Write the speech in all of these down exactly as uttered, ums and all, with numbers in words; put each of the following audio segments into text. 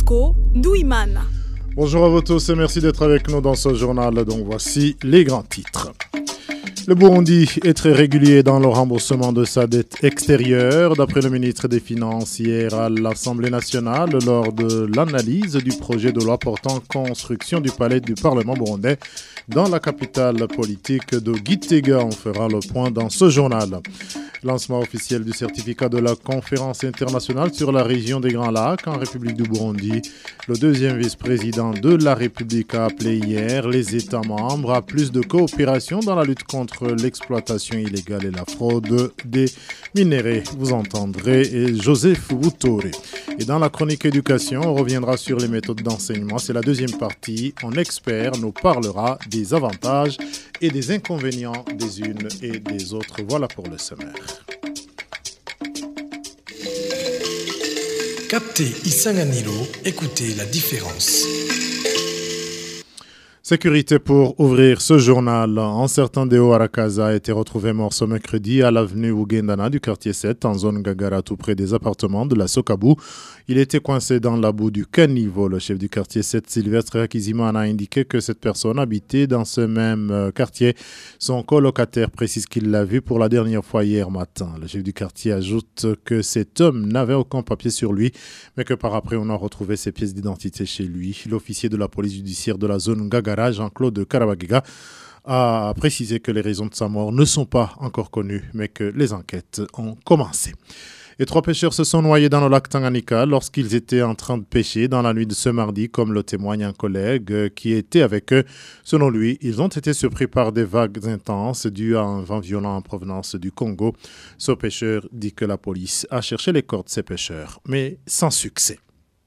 Bosco Douimana. Bonjour à vous tous et merci d'être avec nous dans ce journal. Donc voici les grands titres. Le Burundi est très régulier dans le remboursement de sa dette extérieure, d'après le ministre des Finances hier à l'Assemblée nationale lors de l'analyse du projet de loi portant construction du palais du Parlement burundais dans la capitale politique de Gitega. On fera le point dans ce journal. Lancement officiel du certificat de la conférence internationale sur la région des Grands Lacs en République du Burundi. Le deuxième vice-président de la République a appelé hier les États membres à plus de coopération dans la lutte contre l'exploitation illégale et la fraude des minéraux. Vous entendrez Joseph Boutore. Et dans la chronique éducation, on reviendra sur les méthodes d'enseignement. C'est la deuxième partie. Un expert nous parlera des avantages et des inconvénients des unes et des autres. Voilà pour le sommaire. Captez Isanganilo, écoutez la différence. Sécurité pour ouvrir ce journal. Un certain Deo Arakaza a été retrouvé mort ce mercredi à l'avenue Ugendana du quartier sept en zone Gagara tout près des appartements de la Sokabou. Il était coincé dans la boue du caniveau. Le chef du quartier sept, Sylvestre Akizimana, a indiqué que cette personne habitait dans ce même quartier. Son colocataire précise qu'il l'a vu pour la dernière fois hier matin. Le chef du quartier ajoute que cet homme n'avait aucun papier sur lui, mais que par après on a retrouvé ses pièces d'identité chez lui. L'officier de la police judiciaire de la zone Gagara, Jean-Claude Karabagiga, a précisé que les raisons de sa mort ne sont pas encore connues, mais que les enquêtes ont commencé. Et trois pêcheurs se sont noyés dans le lac Tanganyika lorsqu'ils étaient en train de pêcher dans la nuit de ce mardi, comme le témoigne un collègue qui était avec eux. Selon lui, ils ont été surpris par des vagues intenses dues à un vent violent en provenance du Congo. Ce pêcheur dit que la police a cherché les corps de ces pêcheurs, mais sans succès.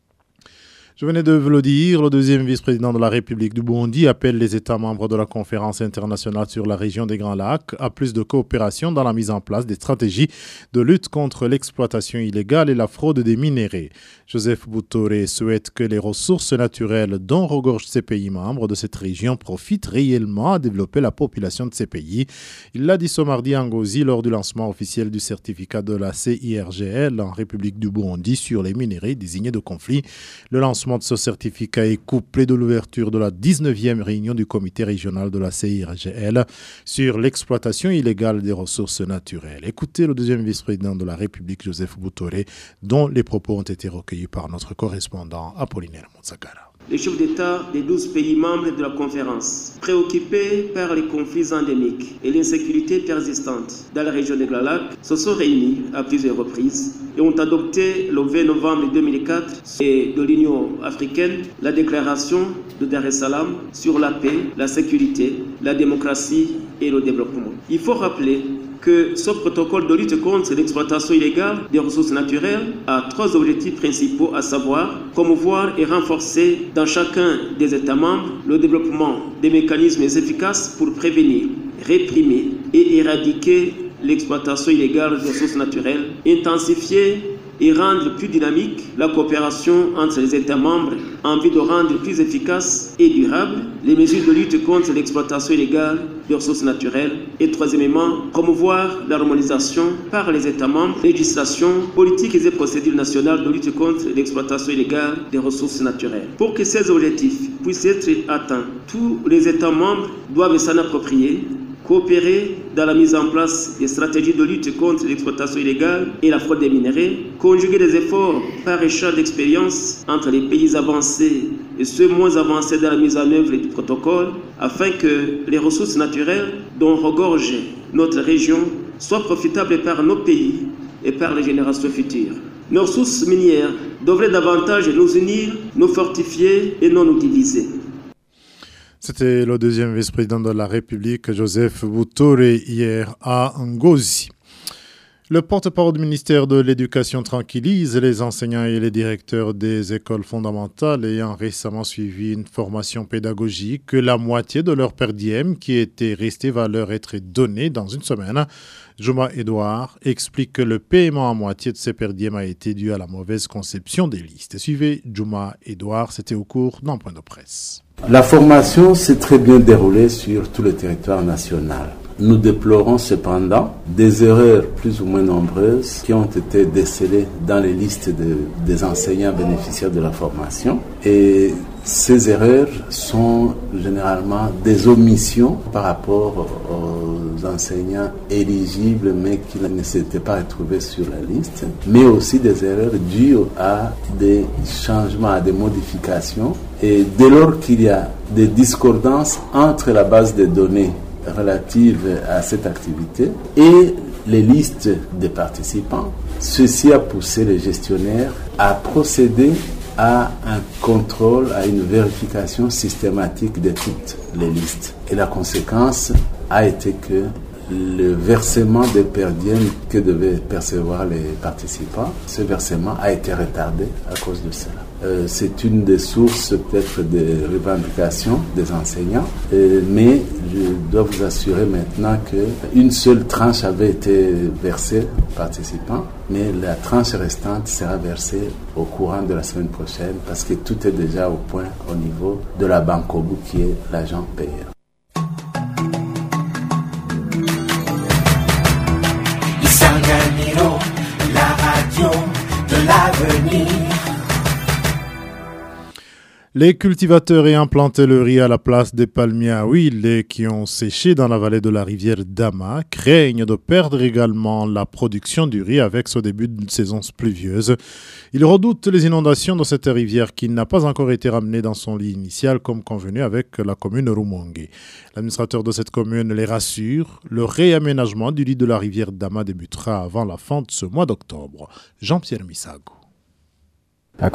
Je venais de vous le dire, le deuxième vice-président de la République du Burundi appelle les États membres de la conférence internationale sur la région des Grands Lacs à plus de coopération dans la mise en place des stratégies de lutte contre l'exploitation illégale et la fraude des minéraux. Joseph Boutore souhaite que les ressources naturelles dont regorgent ces pays membres de cette région profitent réellement à développer la population de ces pays. Il l'a dit ce mardi à Ngozi lors du lancement officiel du certificat de la C I R G L en République du Burundi sur les minéraux désignés de conflit. Le lancement de ce certificat est couplé de l'ouverture de la dix-neuvième réunion du comité régional de la C I R G L sur l'exploitation illégale des ressources naturelles. Écoutez le deuxième vice-président de la République, Joseph Boutore, dont les propos ont été recueillis par notre correspondant Apollinaire Moutsakara. Les chefs d'État des douze pays membres de la conférence, préoccupés par les conflits endémiques et l'insécurité persistante dans la région des Grands Lacs, se sont réunis à plusieurs reprises et ont adopté le vingt novembre deux mille quatre et de l'Union africaine la déclaration de Dar es Salaam sur la paix, la sécurité, la démocratie et le développement. Il faut rappeler que ce protocole de lutte contre l'exploitation illégale des ressources naturelles a trois objectifs principaux, à savoir promouvoir et renforcer dans chacun des États membres le développement des mécanismes efficaces pour prévenir, réprimer et éradiquer l'exploitation illégale des ressources naturelles, intensifier et rendre plus dynamique la coopération entre les États membres en vue de rendre plus efficace et durable les mesures de lutte contre l'exploitation illégale des ressources naturelles et troisièmement, promouvoir l'harmonisation par les États membres, législation, politiques et procédures nationales de lutte contre l'exploitation illégale des ressources naturelles. Pour que ces objectifs puissent être atteints, tous les États membres doivent s'en approprier, coopérer dans la mise en place des stratégies de lutte contre l'exploitation illégale et la fraude des minéraux, conjuguer des efforts par échange d'expérience entre les pays avancés et ceux moins avancés dans la mise en œuvre du protocole, afin que les ressources naturelles dont regorge notre région soient profitables par nos pays et par les générations futures. Nos ressources minières devraient davantage nous unir, nous fortifier et non nous diviser. C'était le deuxième vice-président de la République, Joseph Boutore, hier à Ngozi. Le porte-parole du ministère de l'Éducation tranquillise les enseignants et les directeurs des écoles fondamentales ayant récemment suivi une formation pédagogique que la moitié de leur per diem qui était resté va leur être donnée dans une semaine. Juma Edouard explique que le paiement à moitié de ces per diem a été dû à la mauvaise conception des listes. Suivez Juma Edouard, c'était au cours d'un point de presse. La formation s'est très bien déroulée sur tout le territoire national. Nous déplorons cependant des erreurs plus ou moins nombreuses qui ont été décelées dans les listes de, des enseignants bénéficiaires de la formation. Et ces erreurs sont généralement des omissions par rapport aux enseignants éligibles mais qui ne s'étaient pas retrouvés sur la liste, mais aussi des erreurs dues à des changements, à des modifications. Et dès lors qu'il y a des discordances entre la base de données relative à cette activité et les listes des participants, ceci a poussé les gestionnaires à procéder à un contrôle, à une vérification systématique de toutes les listes. Et la conséquence a été que le versement des perdièmes que devaient percevoir les participants, ce versement a été retardé à cause de cela. Euh, c'est une des sources peut-être de revendication des enseignants, euh, mais je dois vous assurer maintenant qu'une seule tranche avait été versée aux participants, mais la tranche restante sera versée au courant de la semaine prochaine parce que tout est déjà au point au niveau de la Bancobu qui est l'agent payeur. La radio de l'avenir. Les cultivateurs ayant planté le riz à la place des palmiers à huile qui ont séché dans la vallée de la rivière Dama craignent de perdre également la production du riz avec ce début de saison pluvieuse. Ils redoutent les inondations de cette rivière qui n'a pas encore été ramenée dans son lit initial comme convenu avec la commune Rumongue. L'administrateur de cette commune les rassure, le réaménagement du lit de la rivière Dama débutera avant la fin de ce mois d'octobre. Jean-Pierre Misago. Il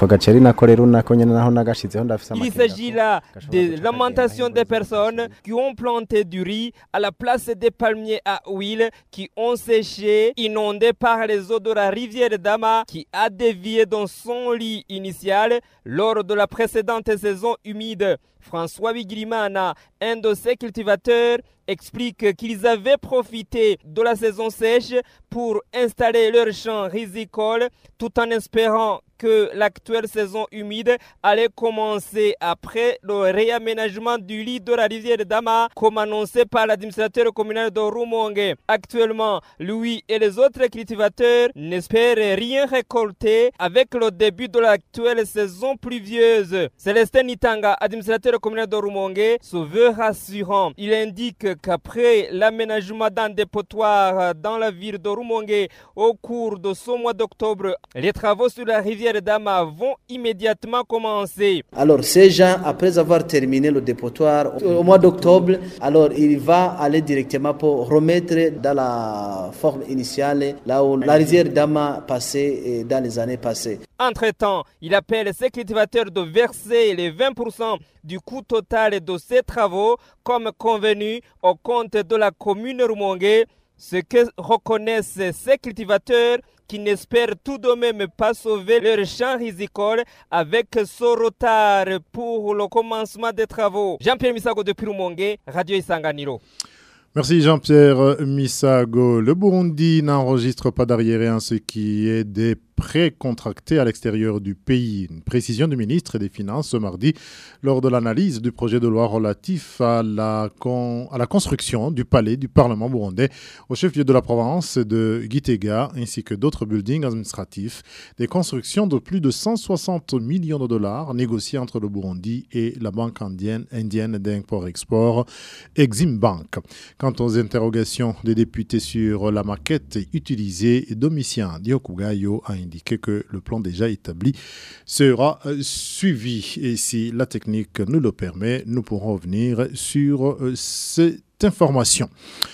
s'agit là des lamentations des personnes qui ont planté du riz à la place des palmiers à huile qui ont séché, inondés par les eaux de la rivière Dama qui a dévié dans son lit initial lors de la précédente saison humide. François Bigirimana, un de ses cultivateurs, explique qu'ils avaient profité de la saison sèche pour installer leur champ risicole tout en espérant que l'actuelle saison humide allait commencer après le réaménagement du lit de la rivière Dama, comme annoncé par l'administrateur communal de Rumongue. Actuellement, lui et les autres cultivateurs n'espèrent rien récolter avec le début de l'actuelle saison pluvieuse. Célestin Nitanga, administrateur communal de Rumongue, se veut rassurant. Il indique qu'après l'aménagement d'un dépotoir dans la ville de Rumongue au cours de ce mois d'octobre, les travaux sur la rivière Dama vont immédiatement commencer. Alors ces gens, après avoir terminé le dépotoir au mois d'octobre, alors il va aller directement pour remettre dans la forme initiale là où la rivière Dama passait dans les années passées. Entre-temps, il appelle ses cultivateurs de verser les vingt pour cent du coût total de ces travaux comme convenu au compte de la commune Rumongue, ce que reconnaissent ces cultivateurs qui n'espèrent tout de même pas sauver leur champ risicole avec ce retard pour le commencement des travaux. Jean-Pierre Misago depuis Rumongue, Radio Isanganiro. Merci Jean-Pierre Misago. Le Burundi n'enregistre pas d'arriérés en ce qui est des prêts contractés à l'extérieur du pays. Une précision du ministre des Finances ce mardi lors de l'analyse du projet de loi relatif à la, con, à la construction du palais du Parlement burundais au chef-lieu de la province de Gitega ainsi que d'autres buildings administratifs. Des constructions de plus de cent soixante millions de dollars négociées entre le Burundi et la banque indienne, indienne d'import-export Exim Bank. Quant aux interrogations des députés sur la maquette utilisée, Domitien Diokugayo a indiqué que le plan déjà établi sera suivi. Et si la technique nous le permet, nous pourrons revenir sur cette information.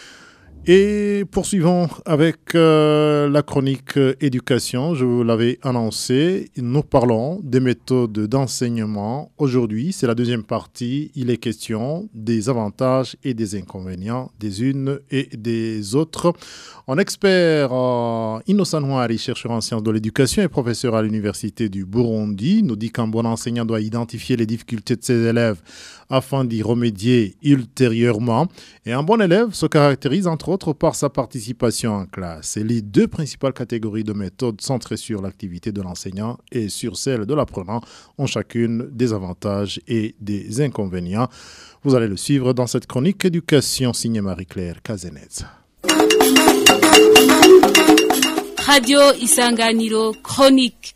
Et poursuivons avec euh, la chronique euh, éducation. Je vous l'avais annoncé. Nous parlons des méthodes d'enseignement. Aujourd'hui, c'est la deuxième partie. Il est question des avantages et des inconvénients des unes et des autres. Un expert, euh, Innocent Nwari, chercheur en sciences de l'éducation et professeur à l'université du Burundi, nous dit qu'un bon enseignant doit identifier les difficultés de ses élèves afin d'y remédier ultérieurement. Et un bon élève se caractérise entre autres autres par sa participation en classe. Et les deux principales catégories de méthodes centrées sur l'activité de l'enseignant et sur celle de l'apprenant ont chacune des avantages et des inconvénients. Vous allez le suivre dans cette chronique éducation signée Marie-Claire Kazenez. Radio Isanganiro Chronique.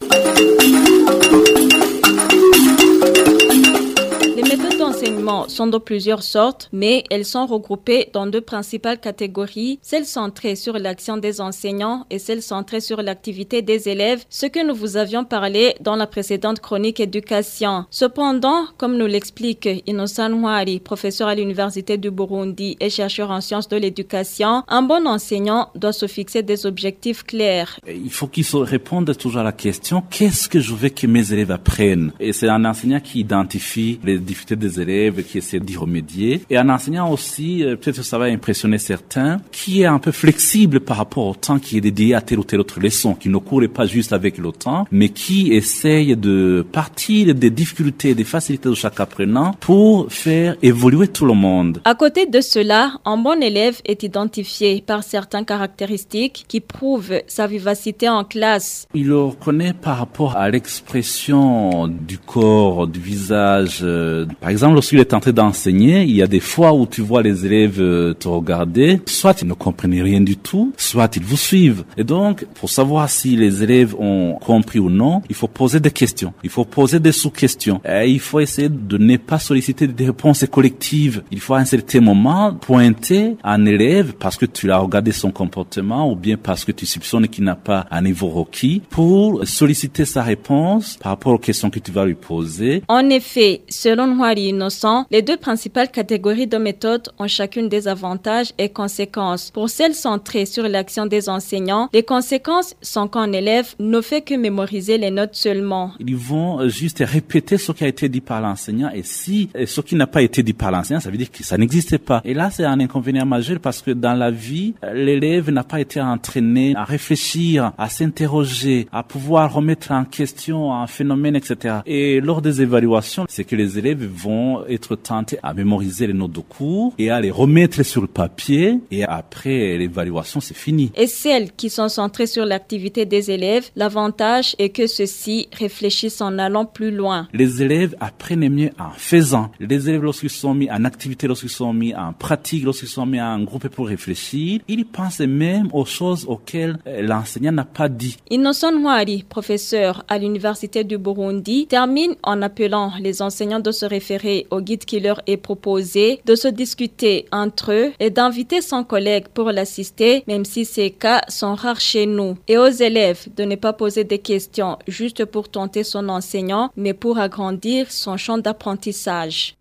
Les méthodes d'enseignement sont de plusieurs sortes, mais elles sont regroupées dans deux principales catégories, celles centrées sur l'action des enseignants et celles centrées sur l'activité des élèves, ce que nous vous avions parlé dans la précédente chronique éducation. Cependant, comme nous l'explique Innocent Nwari, professeur à l'Université du Burundi et chercheur en sciences de l'éducation, un bon enseignant doit se fixer des objectifs clairs. Il faut qu'il se réponde toujours à la question, qu'est-ce que je veux que mes élèves apprennent? Et c'est un enseignant qui identifie les difficultés des élèves, qui essaie d'y remédier. Et un enseignant aussi, peut-être que ça va impressionner certains, qui est un peu flexible par rapport au temps qui est dédié à telle ou telle autre leçon, qui ne court pas juste avec le temps, mais qui essaye de partir des difficultés et des facilités de chaque apprenant pour faire évoluer tout le monde. À côté de cela, un bon élève est identifié par certaines caractéristiques qui prouvent sa vivacité en classe. Il le reconnaît par rapport à l'expression du corps, du visage. Par exemple, lorsqu'il est en train d'enseigner, il y a des fois où tu vois les élèves te regarder, soit ils ne comprennent rien du tout, soit ils vous suivent. Et donc, pour savoir si les élèves ont compris ou non, il faut poser des questions, il faut poser des sous-questions. Et il faut essayer de ne pas solliciter des réponses collectives. Il faut à un certain moment pointer un élève parce que tu l'as regardé son comportement ou bien parce que tu soupçonnes qu'il n'a pas un niveau requis pour solliciter sa réponse par rapport aux questions que tu vas lui poser. En effet, selon Nwari Innocent, les deux principales catégories de méthodes ont chacune des avantages et conséquences. Pour celles centrées sur l'action des enseignants, les conséquences sont qu'un élève ne fait que mémoriser les notes seulement. Ils vont juste répéter ce qui a été dit par l'enseignant et si et ce qui n'a pas été dit par l'enseignant, ça veut dire que ça n'existait pas. Et là, c'est un inconvénient majeur parce que dans la vie, l'élève n'a pas été entraîné à réfléchir, à s'interroger, à pouvoir remettre en question un phénomène, et cetera. Et lors des évaluations, c'est que les élèves vont être tentés à mémoriser les notes de cours et à les remettre sur le papier et après l'évaluation, c'est fini. Et celles qui sont centrées sur l'activité des élèves, l'avantage est que ceux-ci réfléchissent en allant plus loin. Les élèves apprennent mieux en faisant. Les élèves, lorsqu'ils sont mis en activité, lorsqu'ils sont mis en pratique, lorsqu'ils sont mis en groupe pour réfléchir, ils pensent même aux choses auxquelles l'enseignant n'a pas dit. Innocent Nwari, professeur à l'Université du Burundi, termine en appelant les enseignants de se référer au guide qui leur est proposé, de se discuter entre eux et d'inviter son collègue pour l'assister, même si ces cas sont rares chez nous. Et aux élèves de ne pas poser des questions juste pour tenter son enseignant, mais pour agrandir son champ d'apprentissage.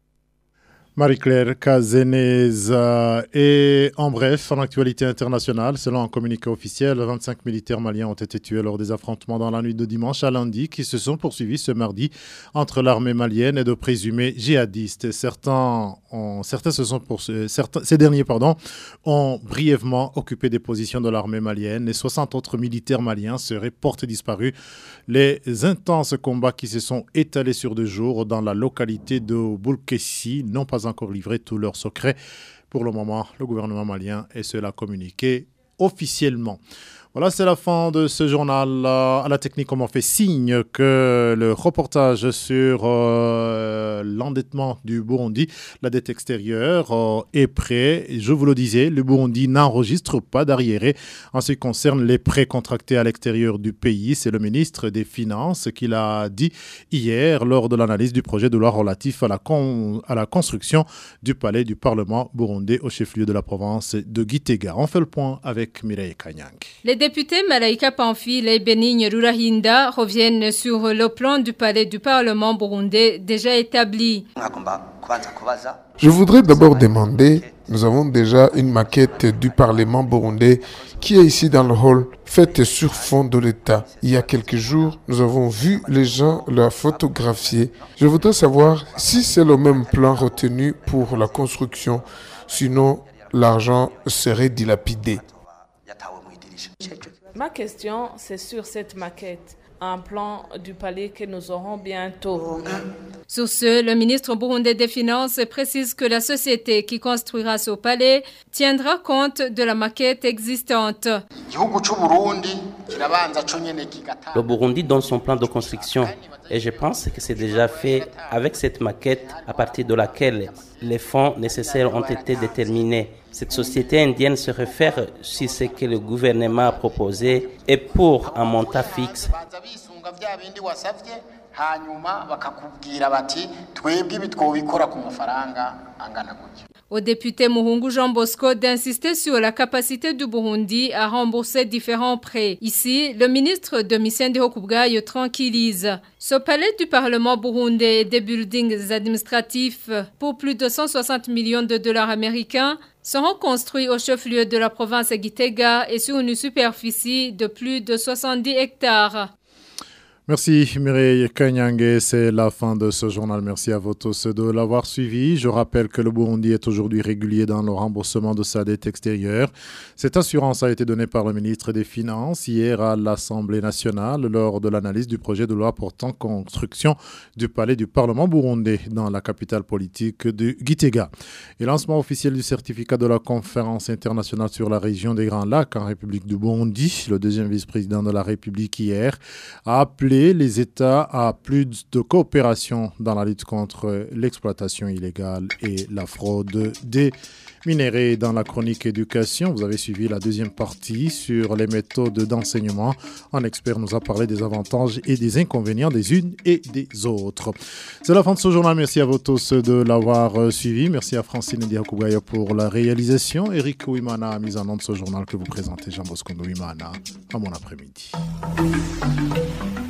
Marie-Claire Kazenez. Et en bref, en actualité internationale, selon un communiqué officiel, vingt-cinq militaires maliens ont été tués lors des affrontements dans la nuit de dimanche à lundi qui se sont poursuivis ce mardi entre l'armée malienne et de présumés djihadistes. Certains, ont, certains se sont pour, certains, ces derniers pardon, ont brièvement occupé des positions de l'armée malienne et soixante autres militaires maliens seraient portés disparus. Les intenses combats qui se sont étalés sur deux jours dans la localité de Boulkessi n'ont pas encore livré tous leurs secrets. Pour le moment, le gouvernement malien est seul à communiquer officiellement. Voilà, c'est la fin de ce journal. À la technique, on m'a fait signe que le reportage sur euh, l'endettement du Burundi, la dette extérieure, euh, est prêt. Je vous le disais, le Burundi n'enregistre pas d'arriérés en ce qui concerne les prêts contractés à l'extérieur du pays. C'est le ministre des Finances qui l'a dit hier lors de l'analyse du projet de loi relatif à la, con- à la construction du palais du Parlement burundais au chef-lieu de la province de Gitega. On fait le point avec Mireille Kanyang. Les députés Malaika Pamphile et Benigne Rurahinda reviennent sur le plan du palais du Parlement burundais déjà établi. Je voudrais d'abord demander, nous avons déjà une maquette du Parlement burundais qui est ici dans le hall, faite sur fond de l'État. Il y a quelques jours, nous avons vu les gens la photographier. Je voudrais savoir si c'est le même plan retenu pour la construction, sinon l'argent serait dilapidé. Ma question, c'est sur cette maquette. un plan du palais que nous aurons bientôt. Sur ce, le ministre burundais des Finances précise que la société qui construira ce palais tiendra compte de la maquette existante. Le Burundi donne son plan de construction et je pense que c'est déjà fait avec cette maquette à partir de laquelle les fonds nécessaires ont été déterminés. Cette société indienne se réfère sur ce que le gouvernement a proposé et pour un montant fixe. Au député Muhungu Jean Bosco d'insister sur la capacité du Burundi à rembourser différents prêts. Ici, le ministre Domitien Ndihokubwayo tranquillise. Ce palais du Parlement burundais et des buildings administratifs pour plus de cent soixante millions de dollars américains seront construits au chef-lieu de la province Gitega et sur une superficie de plus de soixante-dix hectares. Merci Mireille Kanyangé, c'est la fin de ce journal. Merci à vous tous de l'avoir suivi. Je rappelle que le Burundi est aujourd'hui régulier dans le remboursement de sa dette extérieure. Cette assurance a été donnée par le ministre des Finances hier à l'Assemblée nationale lors de l'analyse du projet de loi portant construction du palais du Parlement burundais dans la capitale politique de Gitega. Et lancement officiel du certificat de la conférence internationale sur la région des Grands Lacs en République du Burundi. Le deuxième vice-président de la République hier a appelé les États à plus de coopération dans la lutte contre l'exploitation illégale et la fraude des minéraux. Dans la chronique éducation, vous avez suivi la deuxième partie sur les méthodes d'enseignement. Un expert nous a parlé des avantages et des inconvénients des unes et des autres. C'est la fin de ce journal. Merci à vous tous de l'avoir suivi. Merci à Francine Ndiakubaya pour la réalisation. Eric Ouimana a mis en nom de ce journal que vous présentez, Jean Bosco Ouimana. À bon après-midi.